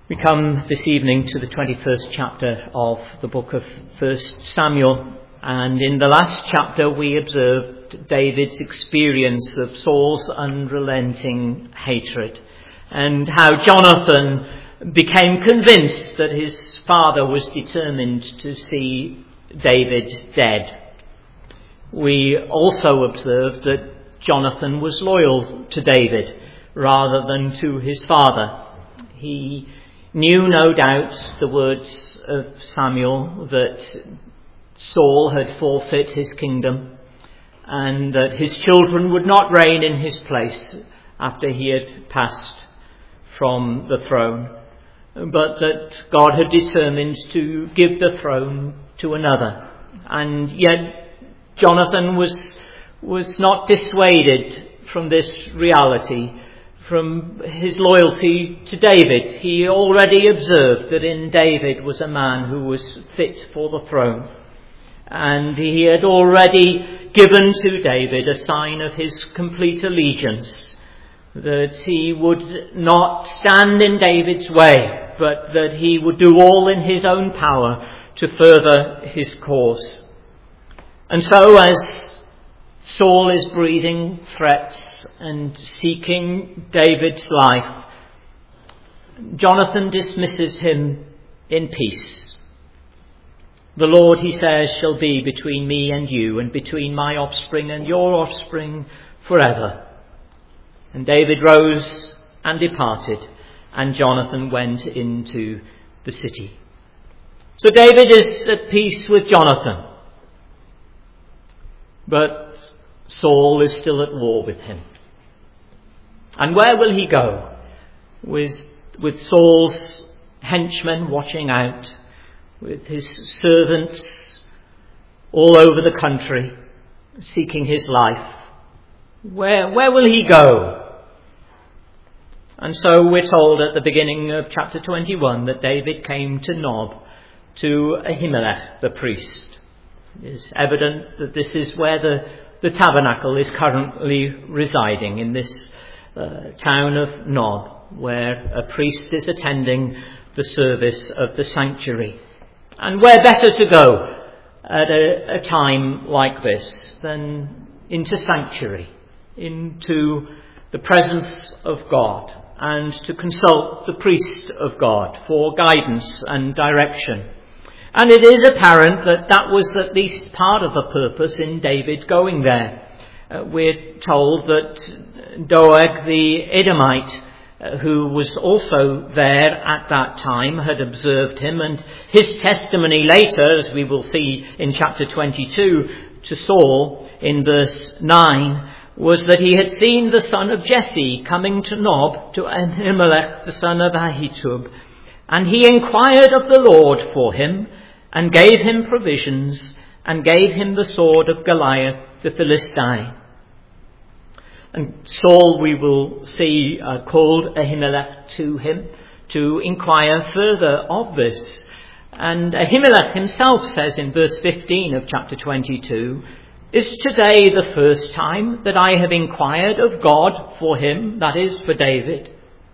We come this evening to the 21st chapter of the book of 1 Samuel, and in the last chapter we observed David's experience of Saul's unrelenting hatred, and how Jonathan became convinced that his father was determined to see David dead. We also observed that Jonathan was loyal to David rather than to his father. He knew, no doubt, the words of Samuel that Saul had forfeit his kingdom and that his children would not reign in his place after he had passed from the throne, but that God had determined to give the throne to another. And yet Jonathan was not dissuaded from this reality, from his loyalty to David. He already observed that in David was a man who was fit for the throne. And he had already given to David a sign of his complete allegiance, that he would not stand in David's way, but that he would do all in his own power to further his cause. And so as Saul is breathing threats and seeking David's life, Jonathan dismisses him in peace. The Lord, he says, shall be between me and you, and between my offspring and your offspring forever. And David rose and departed, and Jonathan went into the city. So David is at peace with Jonathan, but Saul is still at war with him. And where will he go? With Saul's henchmen watching out, with his servants all over the country seeking his life. Where will he go? And so we're told at the beginning of chapter 21 that David came to Nob, to Ahimelech the priest. It is evident that this is where the tabernacle is currently residing, in this town of Nob, where a priest is attending the service of the sanctuary. And where better to go at a time like this than into sanctuary, into the presence of God, and to consult the priest of God for guidance and direction. And it is apparent that that was at least part of the purpose in David going there. We're told that Doeg the Edomite, who was also there at that time, had observed him, and his testimony later, as we will see in chapter 22 to Saul in verse 9, was that he had seen the son of Jesse coming to Nob, to Ahimelech the son of Ahitub, and he inquired of the Lord for him, and gave him provisions, and gave him the sword of Goliath the Philistine. And Saul, we will see, called Ahimelech to him to inquire further of this. And Ahimelech himself says in verse 15 of chapter 22, "Is today the first time that I have inquired of God for him," that is, for David?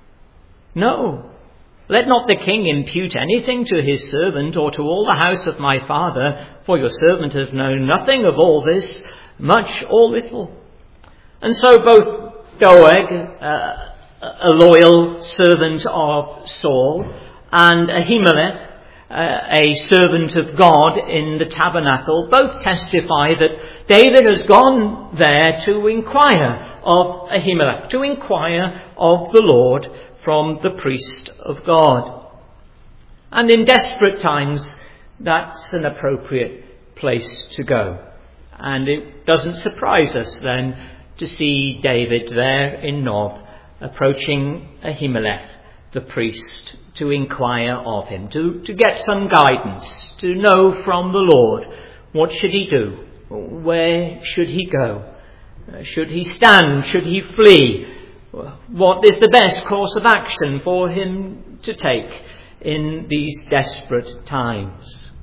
"No. Let not the king impute anything to his servant or to all the house of my father, for your servant has known nothing of all this, much or little." And so both Doeg, a loyal servant of Saul, and Ahimelech, a servant of God in the tabernacle, both testify that David has gone there to inquire of Ahimelech, to inquire of the Lord from the priest of God. And in desperate times, that's an appropriate place to go. And it doesn't surprise us then to see David there in Nob, approaching Ahimelech the priest, to inquire of him, to get some guidance, to know from the Lord what should he do, where should he go, should he stand, should he flee, what is the best course of action for him to take in these desperate times.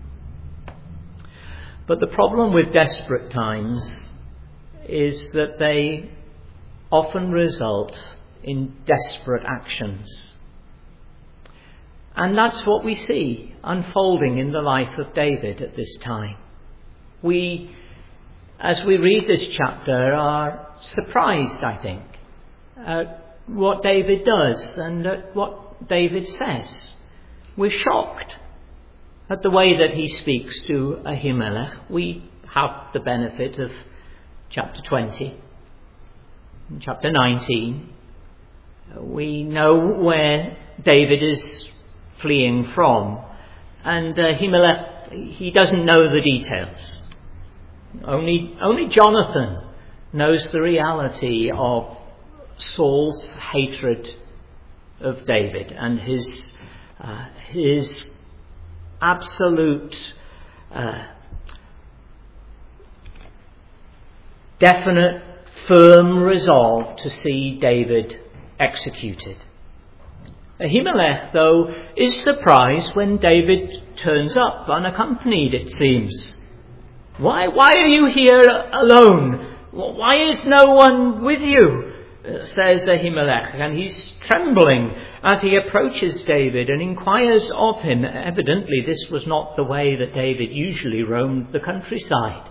But the problem with desperate times is that they often result in desperate actions. And that's what we see unfolding in the life of David at this time. We, as we read this chapter, are surprised, I think, at what David does and at what David says. We're shocked at the way that he speaks to Ahimelech. We have the benefit of chapter 20 and chapter 19. We know where David is fleeing from, and Ahimelech, he doesn't know the details. Only Jonathan knows the reality of Saul's hatred of David and his absolute definite, firm resolve to see David executed. Ahimelech, though, is surprised when David turns up unaccompanied, it seems. Why are you here alone? Why is no one with you? Says Ahimelech, and he's trembling as he approaches David and inquires of him. Evidently, this was not the way that David usually roamed the countryside.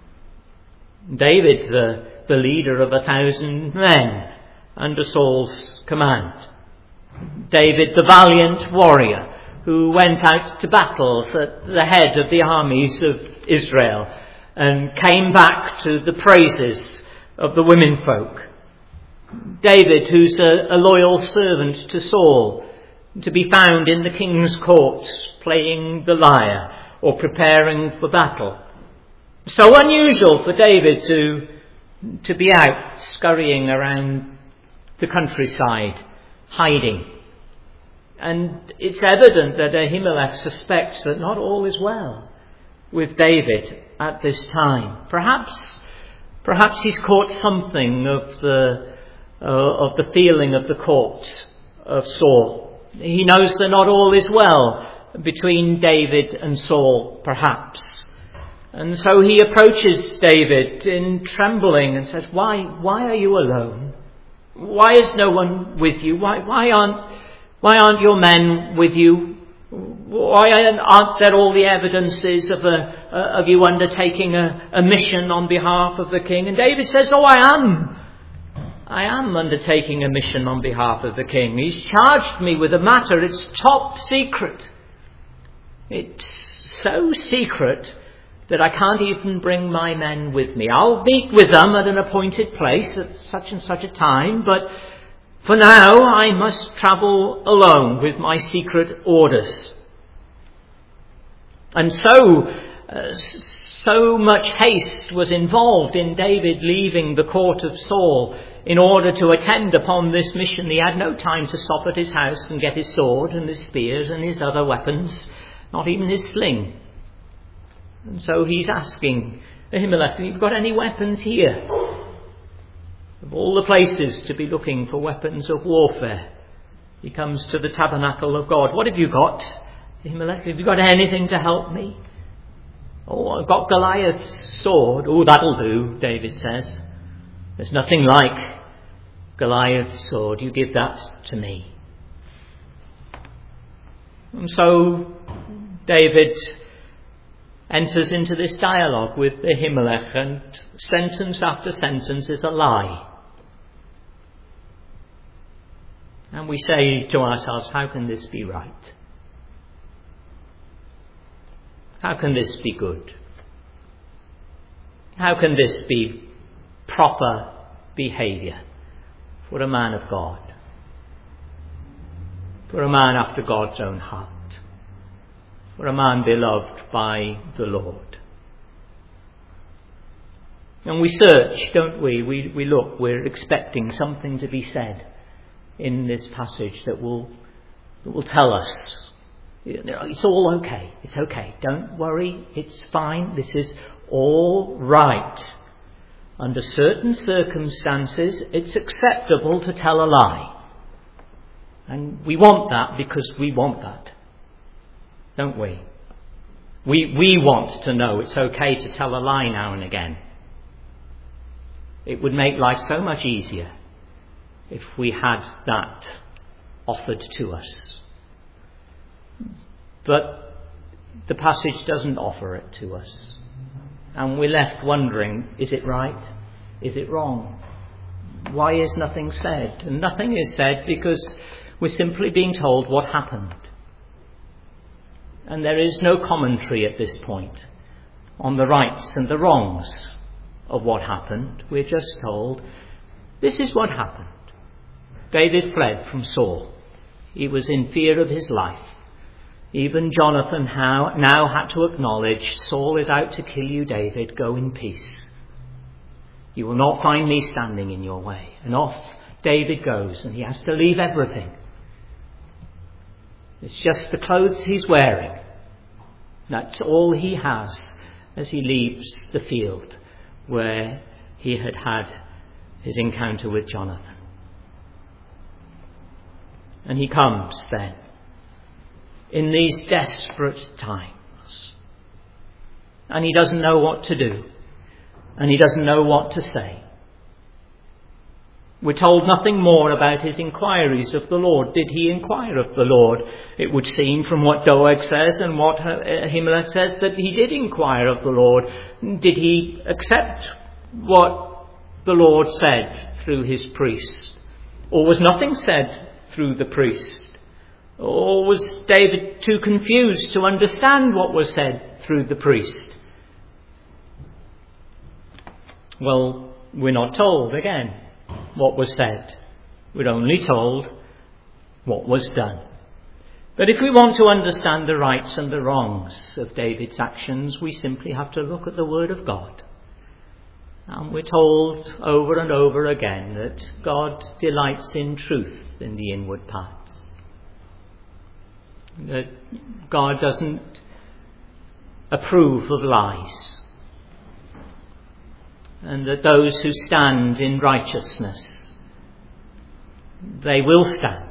David, the leader of 1,000 men under Saul's command. David, the valiant warrior who went out to battles at the head of the armies of Israel and came back to the praises of the womenfolk. David, who's a loyal servant to Saul, to be found in the king's court playing the lyre or preparing for battle. So unusual for David to be out scurrying around the countryside, hiding. And it's evident that Ahimelech suspects that not all is well with David at this time. Perhaps he's caught something of the feeling of the court of Saul. He knows that not all is well between David and Saul, perhaps. And so he approaches David in trembling and says, Why are you alone? Why is no one with you? Why aren't your men with you? Why aren't there all the evidences of you undertaking a mission on behalf of the king? And David says, I am undertaking a mission on behalf of the king. He's charged me with a matter. It's top secret. It's so secret that I can't even bring my men with me. I'll meet with them at an appointed place at such and such a time, but for now I must travel alone with my secret orders. And so much haste was involved in David leaving the court of Saul in order to attend upon this mission. He had no time to stop at his house and get his sword and his spears and his other weapons, not even his sling. And so he's asking Ahimelech, have you got any weapons here? Of all the places to be looking for weapons of warfare, he comes to the tabernacle of God. What have you got, Ahimelech? Have you got anything to help me? Oh, I've got Goliath's sword. Oh, that'll do, David says. There's nothing like Goliath's sword. You give that to me. And so David enters into this dialogue with Ahimelech, and sentence after sentence is a lie. And we say to ourselves, how can this be right? How can this be good? How can this be proper behaviour for a man of God? For a man after God's own heart? For a man beloved by the Lord? And we search, don't we? We look, we're expecting something to be said in this passage that will tell us, it's all okay, it's okay, don't worry, it's fine, this is all right. Under certain circumstances, it's acceptable to tell a lie. And we want that because we want that, don't we? We want to know it's okay to tell a lie now and again. It would make life so much easier if we had that offered to us. But the passage doesn't offer it to us. And we're left wondering, is it right? Is it wrong? Why is nothing said? And nothing is said because we're simply being told what happened. And there is no commentary at this point on the rights and the wrongs of what happened. We're just told, this is what happened. David fled from Saul. He was in fear of his life. Even Jonathan now had to acknowledge, Saul is out to kill you, David. Go in peace. You will not find me standing in your way. And off David goes, and he has to leave everything. It's just the clothes he's wearing. That's all he has as he leaves the field where he had had his encounter with Jonathan. And he comes then in these desperate times. And he doesn't know what to do. And he doesn't know what to say. We're told nothing more about his inquiries of the Lord. Did he inquire of the Lord? It would seem from what Doeg says and what Ahimelech says that he did inquire of the Lord. Did he accept what the Lord said through his priest? Or was nothing said through the priest? Or was David too confused to understand what was said through the priest? Well, we're not told again what was said. We're only told what was done. But if we want to understand the rights and the wrongs of David's actions, we simply have to look at the Word of God. And we're told over and over again that God delights in truth in the inward parts. That God doesn't approve of lies. And that those who stand in righteousness, they will stand.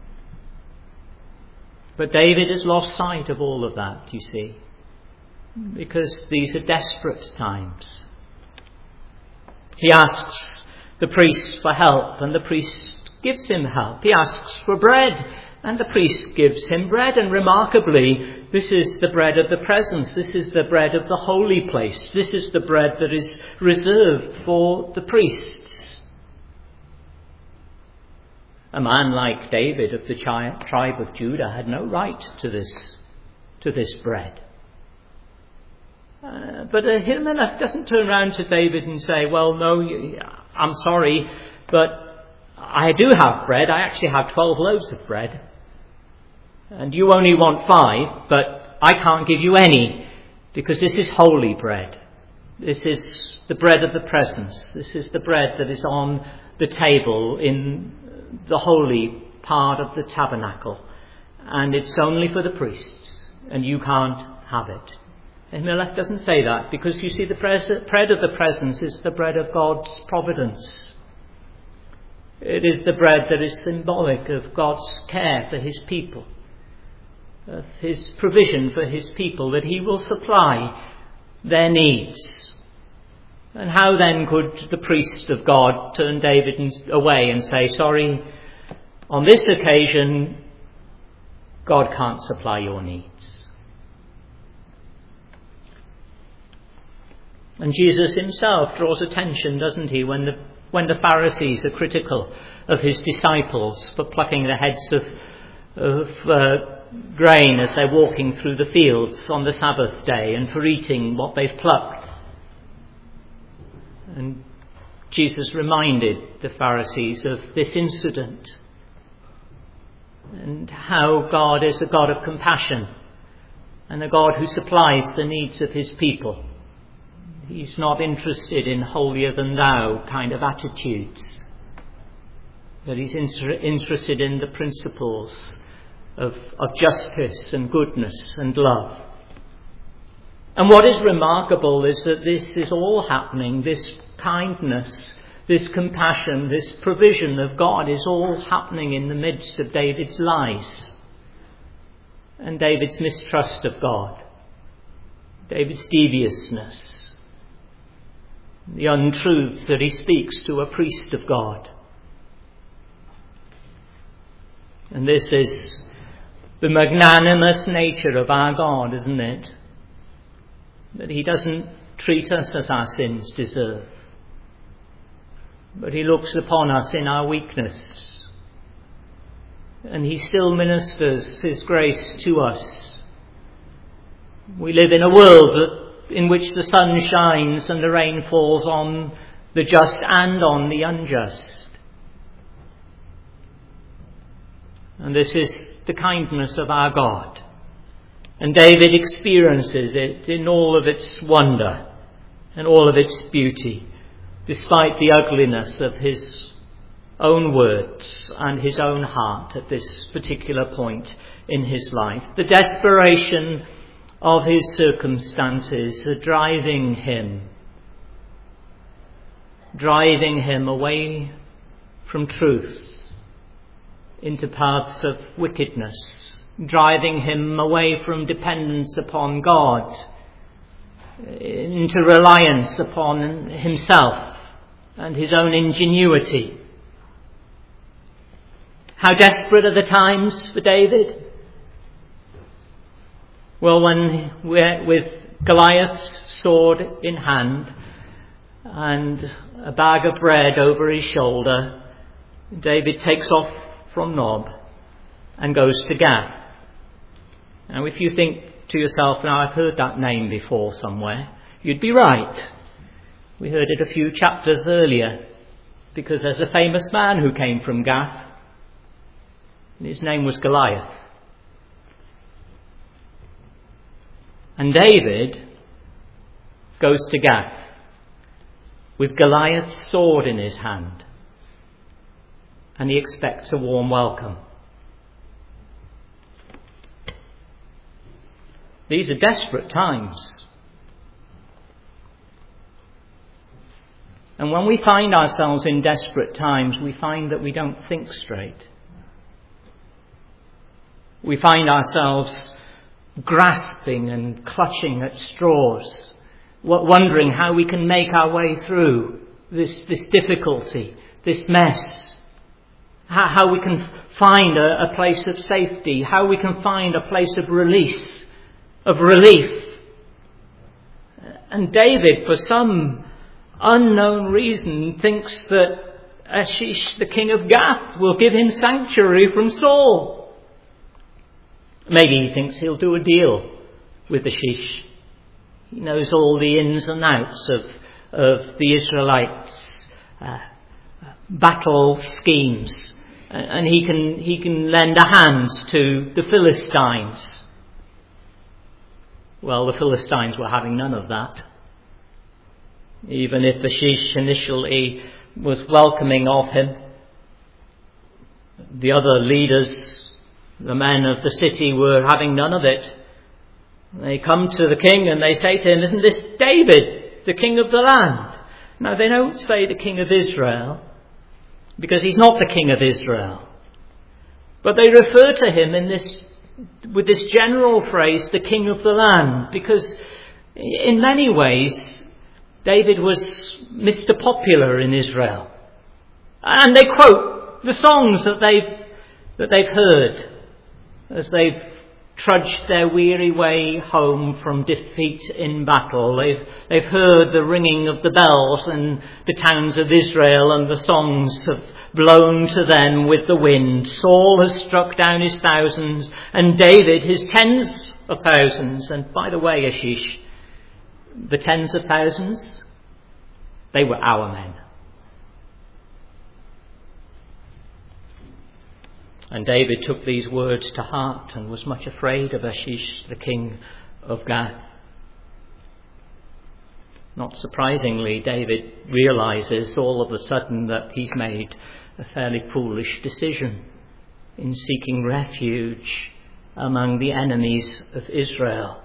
But David has lost sight of all of that, you see, because these are desperate times. He asks the priest for help, and the priest gives him help. He asks for bread, and the priest gives him bread. And remarkably, this is the bread of the presence. This is the bread of the holy place. This is the bread that is reserved for the priests. A man like David of the tribe of Judah had no right to this bread. But Ahimelech doesn't turn around to David and say, well, no, I'm sorry, but I do have bread. I actually have 12 loaves of bread. And you only want 5, but I can't give you any because this is holy bread. This is the bread of the presence. This is the bread that is on the table in the holy part of the tabernacle. And it's only for the priests, and you can't have it. Ahimelech doesn't say that because you see the bread of the presence is the bread of God's providence. It is the bread that is symbolic of God's care for his people, of his provision for his people, that he will supply their needs. And how then could the priest of God turn David away and say, sorry, on this occasion, God can't supply your needs? And Jesus himself draws attention, doesn't he, when the Pharisees are critical of his disciples for plucking the heads of grain as they're walking through the fields on the Sabbath day and for eating what they've plucked. And Jesus reminded the Pharisees of this incident and how God is a God of compassion and a God who supplies the needs of his people. He's not interested in holier than thou kind of attitudes, but he's interested in the principles of justice and goodness and love. And what is remarkable is that this is all happening, this kindness, this compassion, this provision of God is all happening in the midst of David's lies and David's mistrust of God, David's deviousness, the untruths that he speaks to a priest of God. And this is the magnanimous nature of our God, isn't it? That he doesn't treat us as our sins deserve, but he looks upon us in our weakness, and he still ministers his grace to us. We live in a world in which the sun shines and the rain falls on the just and on the unjust. And this is the kindness of our God. And David experiences it in all of its wonder and all of its beauty, despite the ugliness of his own words and his own heart at this particular point in his life. The desperation of his circumstances are driving him away from truth into paths of wickedness, driving him away from dependence upon God into reliance upon himself and his own ingenuity. How desperate are the times for David? Well, when we're with Goliath's sword in hand and a bag of bread over his shoulder, David takes off from Nob and goes to Gath. Now, if you think to yourself, now I've heard that name before somewhere, you'd be right. We heard it a few chapters earlier, because there's a famous man who came from Gath, and his name was Goliath. And David goes to Gath with Goliath's sword in his hand, and he expects a warm welcome. These are desperate times. And when we find ourselves in desperate times, we find that we don't think straight. We find ourselves grasping and clutching at straws, wondering how we can make our way through this difficulty, this mess. How we can find a place of safety, how we can find a place of release, of relief. And David, for some unknown reason, thinks that Achish, the king of Gath, will give him sanctuary from Saul. Maybe he thinks he'll do a deal with Achish. He knows all the ins and outs of the Israelites' battle schemes. And he can lend a hand to the Philistines. Well, the Philistines were having none of that. Even if Achish initially was welcoming of him, the other leaders, the men of the city, were having none of it. They come to the king and they say to him, "Isn't this David, the king of the land?" Now, they don't say the king of Israel, because he's not the king of Israel. But they refer to him with this general phrase, the king of the land, because in many ways David was Mr. Popular in Israel. And they quote the songs that they've heard as they've trudged their weary way home from defeat in battle. They've heard the ringing of the bells in the towns of Israel, and the songs have blown to them with the wind. Saul has struck down his thousands, and David his tens of thousands. And by the way, Achish, the tens of thousands, they were our men. And David took these words to heart and was much afraid of Achish, the king of Gath. Not surprisingly, David realizes all of a sudden that he's made a fairly foolish decision in seeking refuge among the enemies of Israel.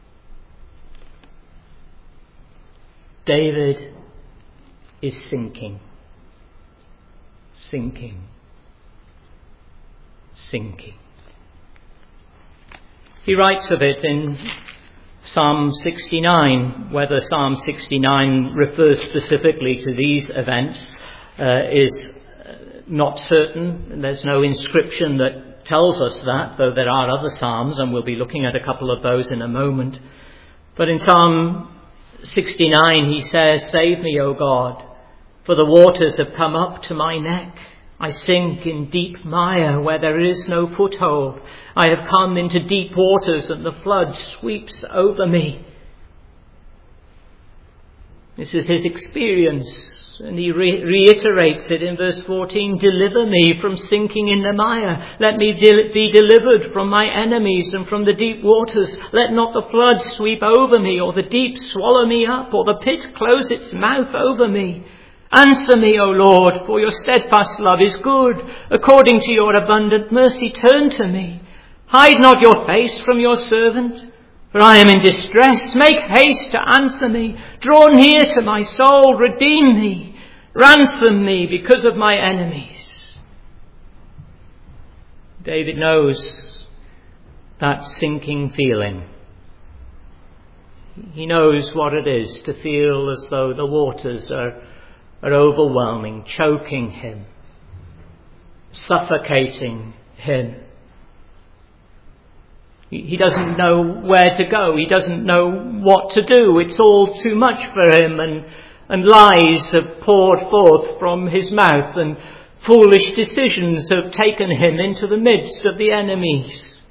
David is sinking. He writes of it in Psalm 69. Whether Psalm 69 refers specifically to these events is not certain. There's no inscription that tells us that, though there are other psalms, and we'll be looking at a couple of those in a moment. But in Psalm 69 he says, "Save me, O God, for the waters have come up to my neck. I sink in deep mire where there is no foothold. I have come into deep waters and the flood sweeps over me." This is his experience, and he reiterates it in verse 14. "Deliver me from sinking in the mire. Let me be delivered from my enemies and from the deep waters. Let not the flood sweep over me, or the deep swallow me up, or the pit close its mouth over me. Answer me, O Lord, for your steadfast love is good. According to your abundant mercy, turn to me. Hide not your face from your servant, for I am in distress. Make haste to answer me. Draw near to my soul. Redeem me. Ransom me because of my enemies." David knows that sinking feeling. He knows what it is to feel as though the waters are overwhelming, choking him, suffocating him. He doesn't know where to go. He doesn't know what to do. It's all too much for him, and lies have poured forth from his mouth, and foolish decisions have taken him into the midst of the enemies.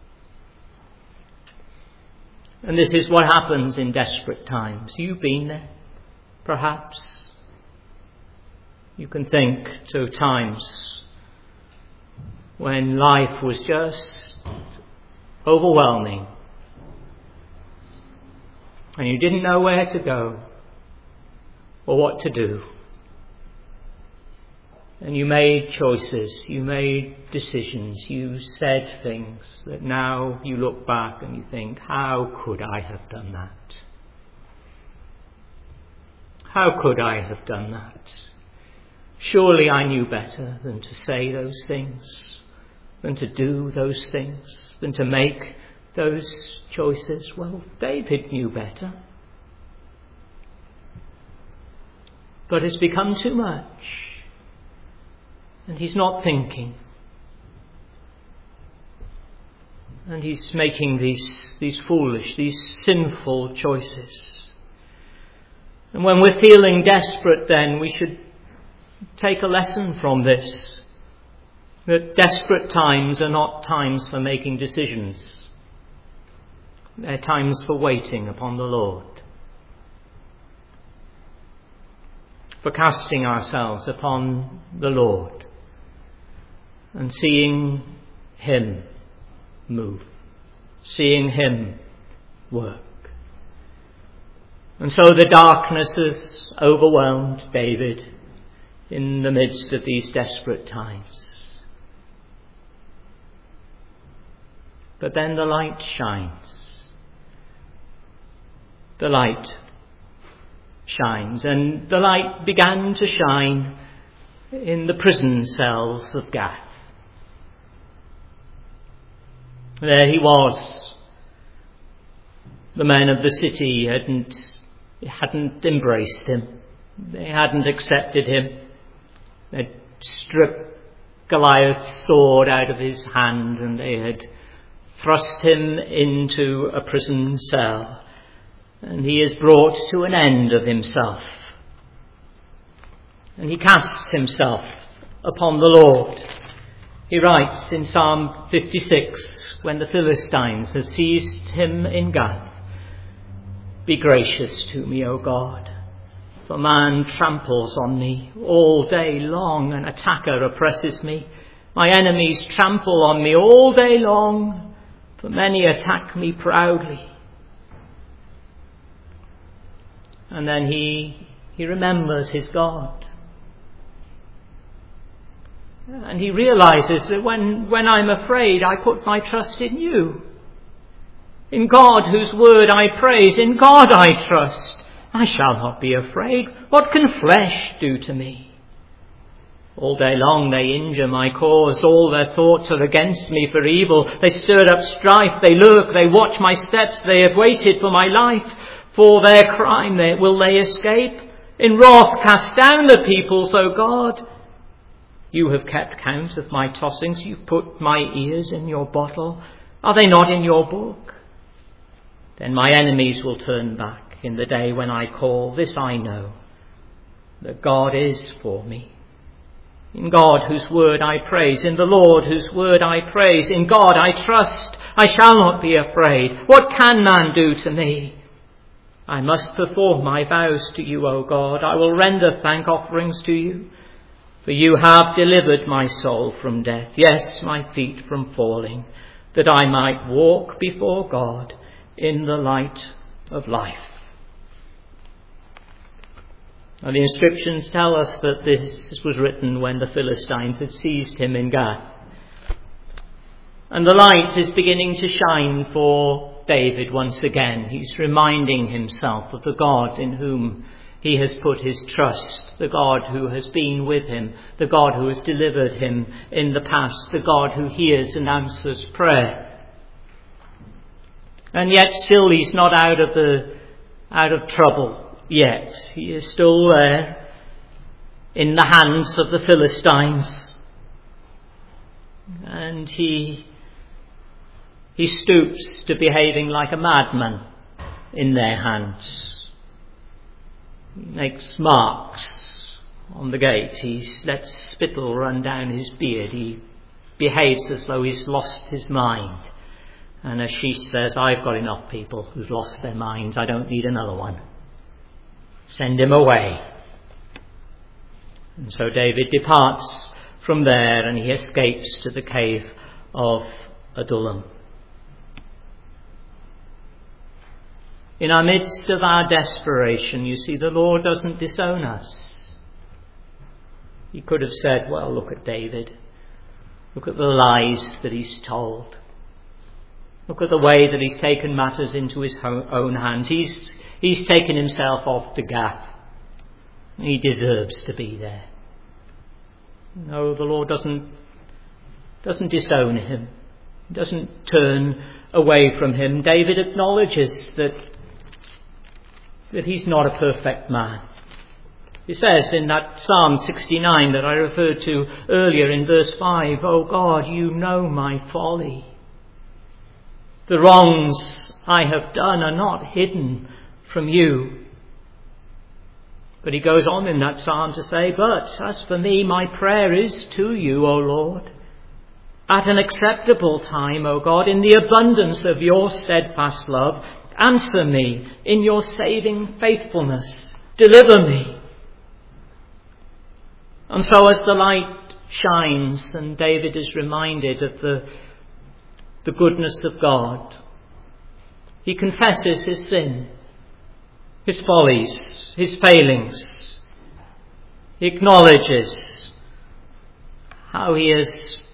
And this is what happens in desperate times. You've been there, perhaps. You can think to times when life was just overwhelming and you didn't know where to go or what to do. And you made choices, you made decisions, you said things that now you look back and you think, how could I have done that? How could I have done that? Surely I knew better than to say those things, than to do those things, than to make those choices. Well, David knew better. But it's become too much. And he's not thinking. And he's making these foolish, these sinful choices. And when we're feeling desperate, then we should take a lesson from this, that desperate times are not times for making decisions. They're times for waiting upon the Lord, for casting ourselves upon the Lord and seeing him move, seeing him work. And so the darkness has overwhelmed David in the midst of these desperate times. But then the light shines. The light shines, and the light began to shine in the prison cells of Gath. There he was. The men of the city hadn't embraced him. They hadn't accepted him. They'd stripped Goliath's sword out of his hand, and they had thrust him into a prison cell. And he is brought to an end of himself. And he casts himself upon the Lord. He writes in Psalm 56, when the Philistines have seized him in Gath, "Be gracious to me, O God, for man tramples on me all day long, an attacker oppresses me. My enemies trample on me all day long, for many attack me proudly." And then he remembers his God. And he realizes that when I'm afraid, I put my trust in you. In God, whose word I praise, in God I trust. I shall not be afraid. What can flesh do to me? All day long they injure my cause. All their thoughts are against me for evil. They stir up strife. They lurk. They watch my steps. They have waited for my life. For their crime will they escape? In wrath cast down the peoples, O God. You have kept count of my tossings. You've put my ears in your bottle. Are they not in your book? Then my enemies will turn back in the day when I call. This I know, that God is for me. In God whose word I praise, in the Lord whose word I praise, in God I trust, I shall not be afraid. What can man do to me? I must perform my vows to you, O God. I will render thank offerings to you. For you have delivered my soul from death, yes, my feet from falling, that I might walk before God in the light of life. Now, the inscriptions tell us that this was written when the Philistines had seized him in Gath. And the light is beginning to shine for David once again. He's reminding himself of the God in whom he has put his trust, the God who has been with him, the God who has delivered him in the past, the God who hears and answers prayer. And yet still he's not out of trouble yet. He is still there in the hands of the Philistines. And he stoops to behaving like a madman in their hands. He makes marks on the gate. He lets spittle run down his beard. He behaves as though he's lost his mind. And as she says, I've got enough people who've lost their minds. I don't need another one. Send him away. And so David departs from there and he escapes to the cave of Adullam. In our midst of our desperation, you see, the Lord doesn't disown us. He could have said, well, look at David. Look at the lies that he's told. Look at the way that he's taken matters into his own hands. He's taken himself off to Gath. He deserves to be there. No, the Lord doesn't disown him. He doesn't turn away from him. David acknowledges that he's not a perfect man. He says in that Psalm 69 that I referred to earlier in verse 5, "O God, you know my folly. The wrongs I have done are not hidden from you." But he goes on in that psalm to say, "But as for me, my prayer is to you, O Lord. At an acceptable time, O God, in the abundance of your steadfast love, answer me in your saving faithfulness. Deliver me." And so as the light shines and David is reminded of the goodness of God, he confesses his sin, his follies, his failings. He acknowledges how he has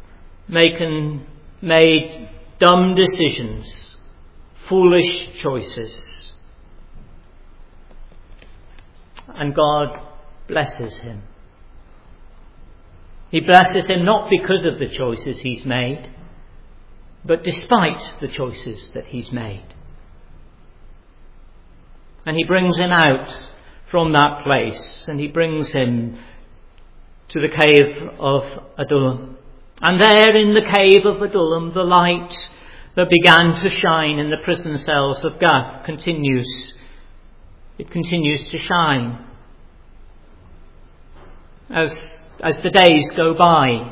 made dumb decisions, foolish choices. And God blesses him. He blesses him not because of the choices he's made, but despite the choices that he's made. And he brings him out from that place, and he brings him to the cave of Adullam. And there in the cave of Adullam, the light that began to shine in the prison cells of Gath continues. It continues to shine. As the days go by,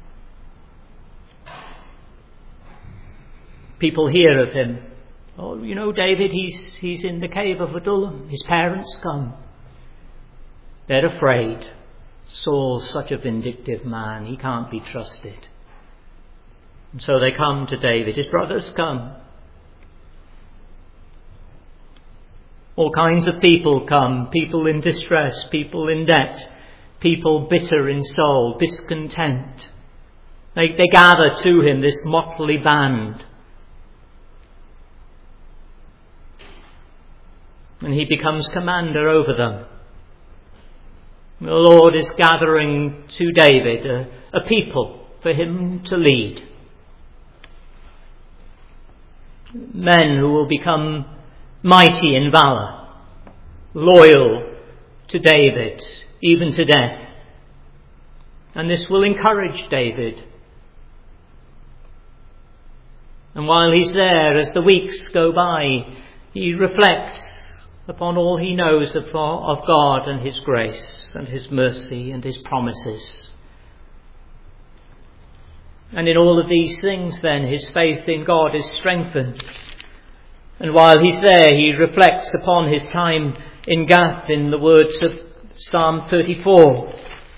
people hear of him. "Oh, you know, David, he's in the cave of Adullam. His parents come." They're afraid. Saul's such a vindictive man. He can't be trusted. And so they come to David. His brothers come. All kinds of people come. People in distress, people in debt, people bitter in soul, discontent. They gather to him, this motley band. And he becomes commander over them. The Lord is gathering to David a people for him to lead. Men who will become mighty in valour, loyal to David, even to death. And this will encourage David. And while he's there, as the weeks go by, he reflects upon all he knows of God and his grace and his mercy and his promises. And in all of these things then, his faith in God is strengthened. And while he's there, he reflects upon his time in Gath in the words of Psalm 34.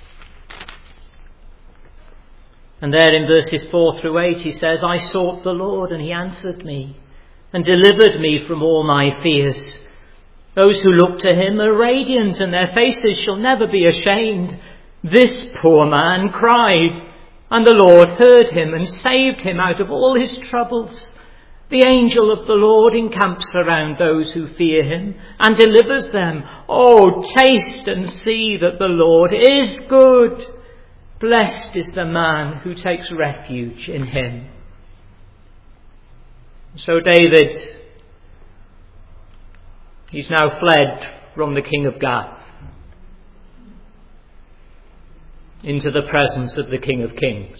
And there in verses 4 through 8 he says, I sought the Lord and he answered me and delivered me from all my fears. Those who look to him are radiant and their faces shall never be ashamed. This poor man cried and the Lord heard him and saved him out of all his troubles. The angel of the Lord encamps around those who fear him and delivers them. Oh, taste and see that the Lord is good. Blessed is the man who takes refuge in him. So David, he's now fled from the king of Gath into the presence of the King of Kings.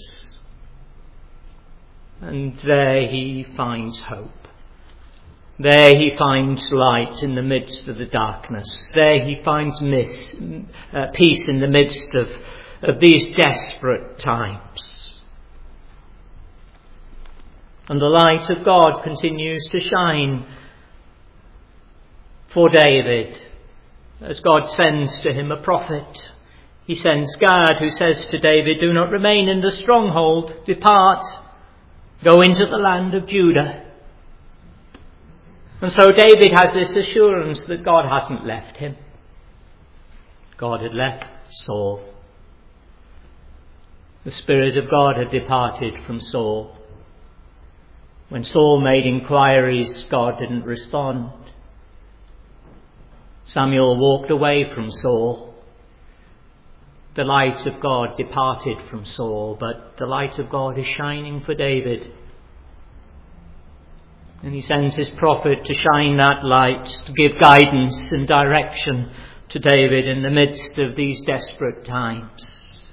And there he finds hope. There he finds light in the midst of the darkness. There he finds peace in the midst of these desperate times. And the light of God continues to shine for David as God sends to him a prophet. He sends Gad, who says to David, do not remain in the stronghold, depart, go into the land of Judah. And so David has this assurance that God hasn't left him. God had left Saul. The Spirit of God had departed from Saul. When Saul made inquiries, God didn't respond. Samuel walked away from Saul. The light of God departed from Saul, but the light of God is shining for David. And he sends his prophet to shine that light, to give guidance and direction to David in the midst of these desperate times.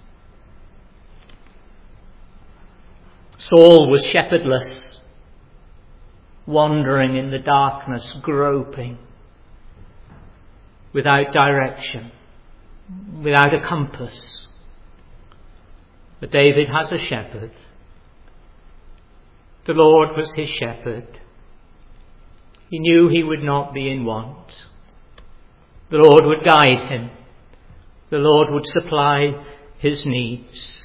Saul was shepherdless, wandering in the darkness, groping, without direction, without a compass. But David has a shepherd. The Lord was his shepherd. He knew he would not be in want. The Lord would guide him. The Lord would supply his needs.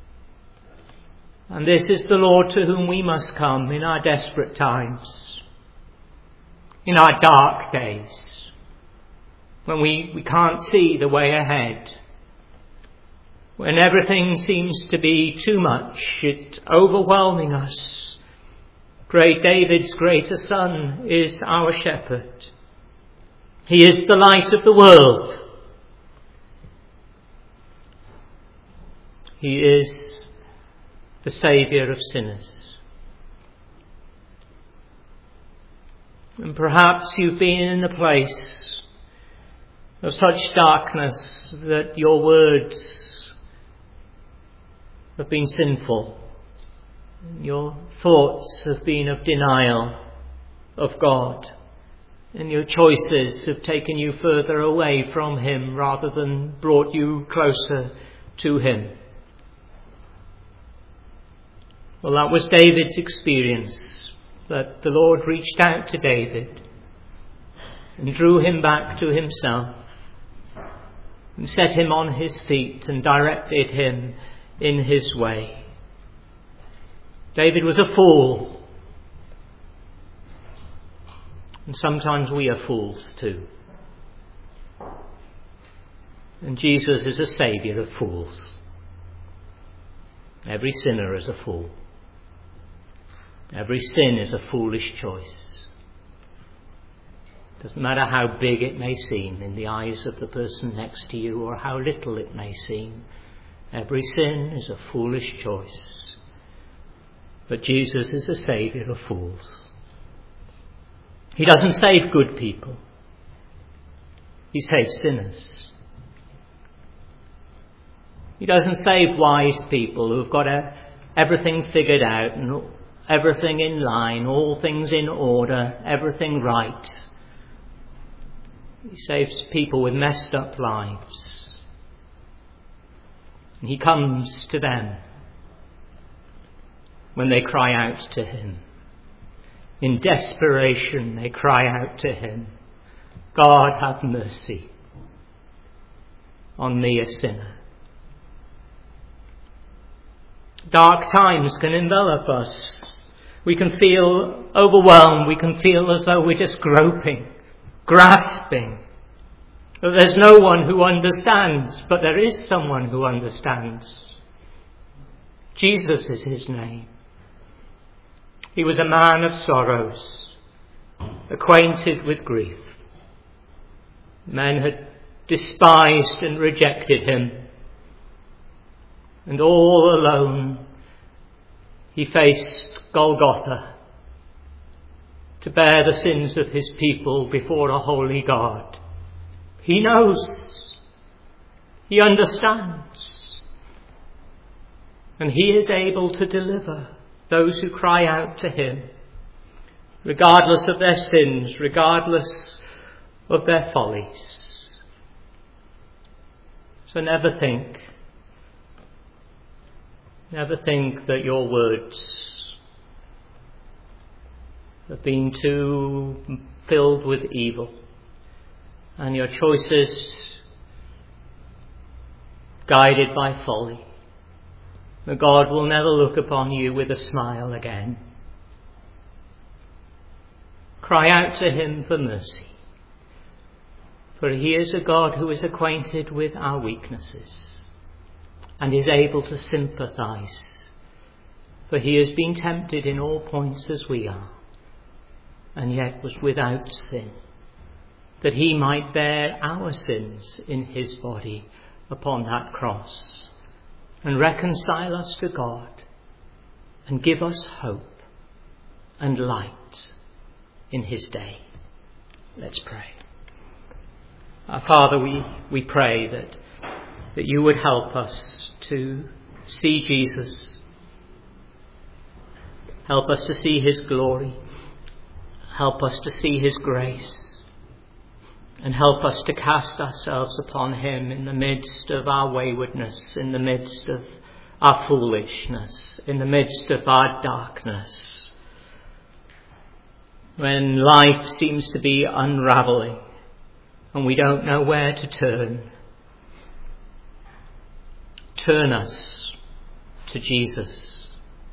And this is the Lord to whom we must come in our desperate times, in our dark days, when we can't see the way ahead, when everything seems to be too much, it's overwhelming us. Great David's greater son is our shepherd. He is the light of the world. He is the Saviour of sinners. And perhaps you've been in a place of such darkness that your words have been sinful. Your thoughts have been of denial of God. And your choices have taken you further away from him rather than brought you closer to him. Well, that was David's experience, that the Lord reached out to David and drew him back to himself and set him on his feet and directed him in his way. David was a fool. And sometimes we are fools too. And Jesus is a saviour of fools. Every sinner is a fool. Every sin is a foolish choice. Doesn't matter how big it may seem in the eyes of the person next to you or how little it may seem. Every sin is a foolish choice. But Jesus is a saviour of fools. He doesn't save good people. He saves sinners. He doesn't save wise people who've got everything figured out and everything in line, all things in order, everything right. He saves people with messed up lives. And he comes to them when they cry out to him. In desperation, they cry out to him, God, have mercy on me, a sinner. Dark times can envelop us. We can feel overwhelmed. We can feel as though we're just groping, grasping. That there's no one who understands, but there is someone who understands. Jesus is his name. He was a man of sorrows, acquainted with grief. Men had despised and rejected him. And all alone, he faced Golgotha to bear the sins of his people before a holy God. He knows. He understands. And he is able to deliver those who cry out to him, regardless of their sins, regardless of their follies. So never think that your words have been too filled with evil and your choices guided by folly. That God will never look upon you with a smile again. Cry out to him for mercy, for he is a God who is acquainted with our weaknesses and is able to sympathize, for he has been tempted in all points as we are, and yet was without sin, that he might bear our sins in his body upon that cross and reconcile us to God and give us hope and light in his day. Let's pray. Our Father, we pray that you would help us to see Jesus. Help us to see his glory. Help us to see his grace. And help us to cast ourselves upon him in the midst of our waywardness, in the midst of our foolishness, in the midst of our darkness. When life seems to be unraveling and we don't know where to turn, turn us to Jesus,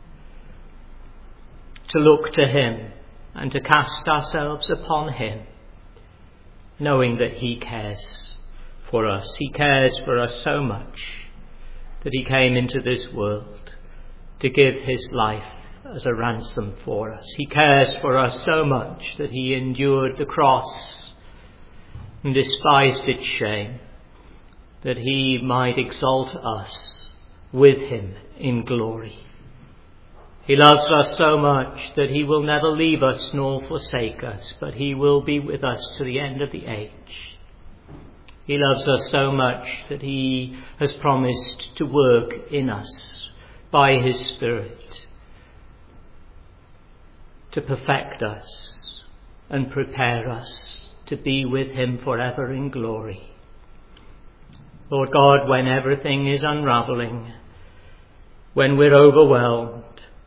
to look to him and to cast ourselves upon him, knowing that he cares for us. He cares for us so much that he came into this world to give his life as a ransom for us. He cares for us so much that he endured the cross and despised its shame, that he might exalt us with him in glory. He loves us so much that he will never leave us nor forsake us, but he will be with us to the end of the age. He loves us so much that he has promised to work in us by his Spirit to perfect us and prepare us to be with him forever in glory. Lord God, when everything is unraveling, when we're overwhelmed,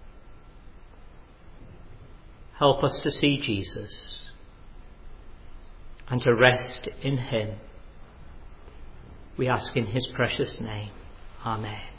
help us to see Jesus and to rest in him. We ask in his precious name. Amen.